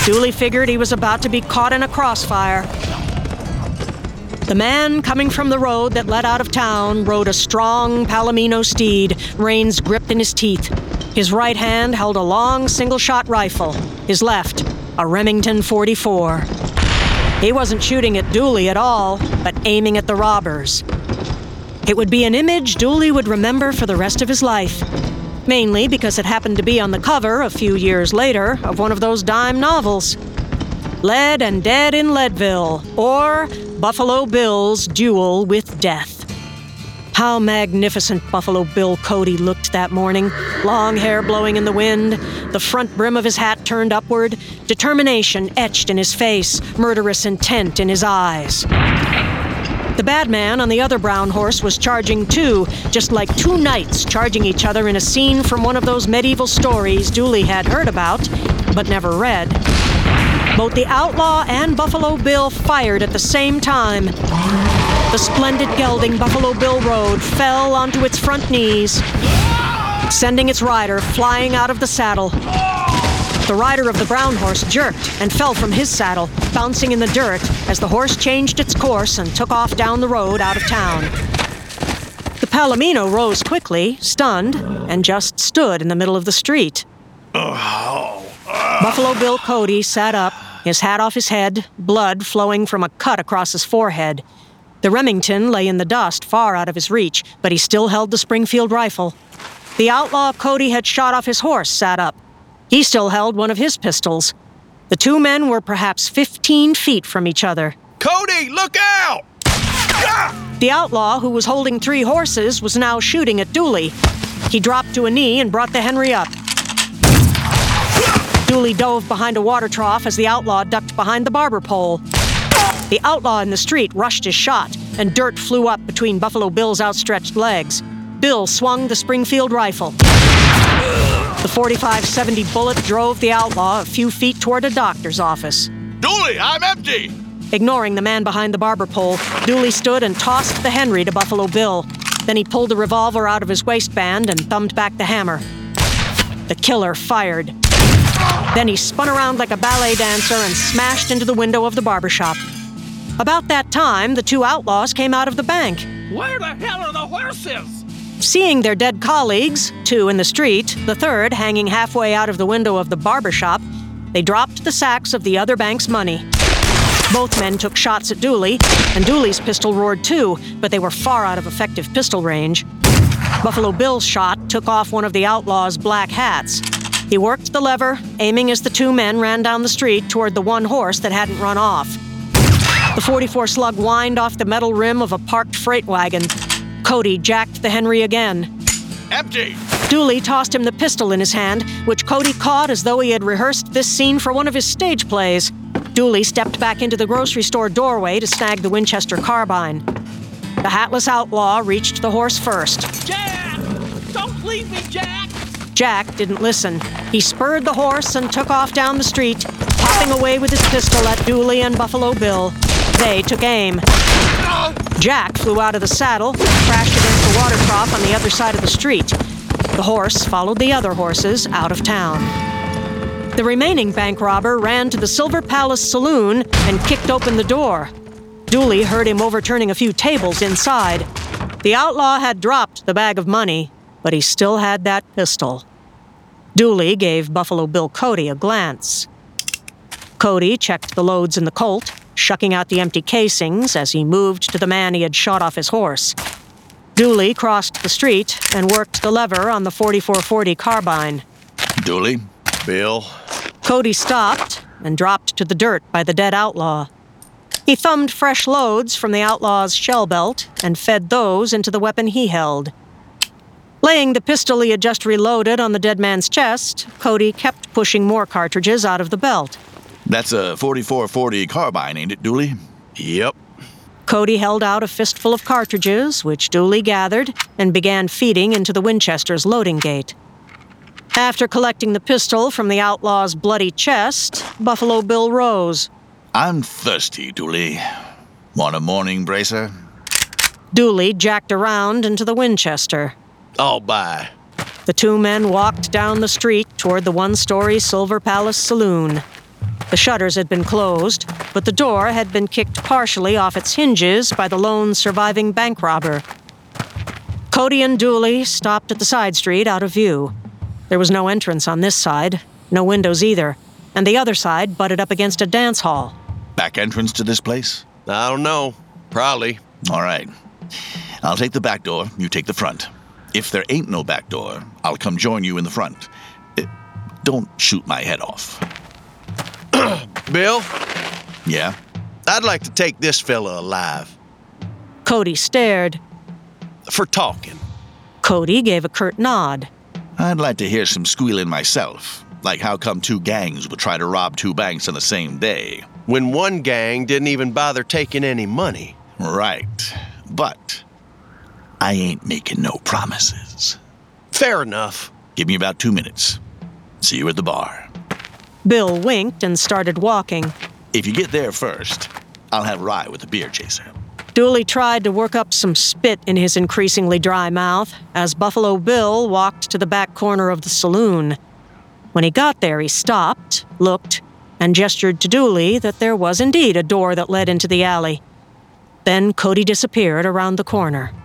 Dooley figured he was about to be caught in a crossfire. The man coming from the road that led out of town rode a strong Palomino steed, reins gripped in his teeth. His right hand held a long single-shot rifle, his left a Remington .44. He wasn't shooting at Dooley at all, but aiming at the robbers. It would be an image Dooley would remember for the rest of his life, mainly because it happened to be on the cover a few years later of one of those dime novels. Lead and Dead in Leadville, or Buffalo Bill's Duel with Death. How magnificent Buffalo Bill Cody looked that morning, long hair blowing in the wind, the front brim of his hat turned upward, determination etched in his face, murderous intent in his eyes. The bad man on the other brown horse was charging too, just like two knights charging each other in a scene from one of those medieval stories Dooley had heard about, but never read. Both the outlaw and Buffalo Bill fired at the same time. The splendid gelding Buffalo Bill rode fell onto its front knees, sending its rider flying out of the saddle. The rider of the brown horse jerked and fell from his saddle, bouncing in the dirt as the horse changed its course and took off down the road out of town. The Palomino rose quickly, stunned, and just stood in the middle of the street. Buffalo Bill Cody sat up, his hat off his head, blood flowing from a cut across his forehead. The Remington lay in the dust far out of his reach, but he still held the Springfield rifle. The outlaw Cody had shot off his horse sat up. He still held one of his pistols. The two men were perhaps 15 feet from each other. Cody, look out! The outlaw, who was holding three horses, was now shooting at Dooley. He dropped to a knee and brought the Henry up. Dooley dove behind a water trough as the outlaw ducked behind the barber pole. The outlaw in the street rushed his shot, and dirt flew up between Buffalo Bill's outstretched legs. Bill swung the Springfield rifle. The .45-70 bullet drove the outlaw a few feet toward a doctor's office. Dooley, I'm empty! Ignoring the man behind the barber pole, Dooley stood and tossed the Henry to Buffalo Bill. Then he pulled the revolver out of his waistband and thumbed back the hammer. The killer fired. Then he spun around like a ballet dancer and smashed into the window of the barbershop. About that time, the two outlaws came out of the bank. Where the hell are the horses? Seeing their dead colleagues, two in the street, the third hanging halfway out of the window of the barbershop, they dropped the sacks of the other bank's money. Both men took shots at Dooley, and Dooley's pistol roared too, but they were far out of effective pistol range. Buffalo Bill's shot took off one of the outlaw's black hats. He worked the lever, aiming as the two men ran down the street toward the one horse that hadn't run off. The .44 slug whined off the metal rim of a parked freight wagon. Cody jacked the Henry again. Empty! Dooley tossed him the pistol in his hand, which Cody caught as though he had rehearsed this scene for one of his stage plays. Dooley stepped back into the grocery store doorway to snag the Winchester carbine. The hatless outlaw reached the horse first. Jack! Don't leave me, Jack! Jack didn't listen. He spurred the horse and took off down the street, popping away with his pistol at Dooley and Buffalo Bill. They took aim. Jack flew out of the saddle and crashed against the water trough on the other side of the street. The horse followed the other horses out of town. The remaining bank robber ran to the Silver Palace Saloon and kicked open the door. Dooley heard him overturning a few tables inside. The outlaw had dropped the bag of money, but he still had that pistol. Dooley gave Buffalo Bill Cody a glance. Cody checked the loads in the Colt, shucking out the empty casings as he moved to the man he had shot off his horse. Dooley crossed the street and worked the lever on the .44-40 carbine. Dooley, Bill. Cody stopped and dropped to the dirt by the dead outlaw. He thumbed fresh loads from the outlaw's shell belt and fed those into the weapon he held. Laying the pistol he had just reloaded on the dead man's chest, Cody kept pushing more cartridges out of the belt. That's a .44-40 carbine, ain't it, Dooley? Yep. Cody held out a fistful of cartridges, which Dooley gathered and began feeding into the Winchester's loading gate. After collecting the pistol from the outlaw's bloody chest, Buffalo Bill rose. I'm thirsty, Dooley. Want a morning bracer? Dooley jacked around into the Winchester. I'll buy. The two men walked down the street toward the one-story Silver Palace Saloon. The shutters had been closed, but the door had been kicked partially off its hinges by the lone surviving bank robber. Cody and Dooley stopped at the side street out of view. There was no entrance on this side, no windows either, and the other side butted up against a dance hall. Back entrance to this place? I don't know. Probably. All right. I'll take the back door, you take the front. If there ain't no back door, I'll come join you in the front. Don't shoot my head off. Bill, Yeah? I'd like to take this fella alive. Cody stared. For talking. Cody gave a curt nod. I'd like to hear some squealing myself. Like how come two gangs would try to rob two banks on the same day. When one gang didn't even bother taking any money. Right. But I ain't making no promises. Fair enough. Give me about 2 minutes. See you at the bar. Bill winked and started walking. If you get there first, I'll have Rye with the beer chaser. Dooley tried to work up some spit in his increasingly dry mouth as Buffalo Bill walked to the back corner of the saloon. When he got there, he stopped, looked, and gestured to Dooley that there was indeed a door that led into the alley. Then Cody disappeared around the corner.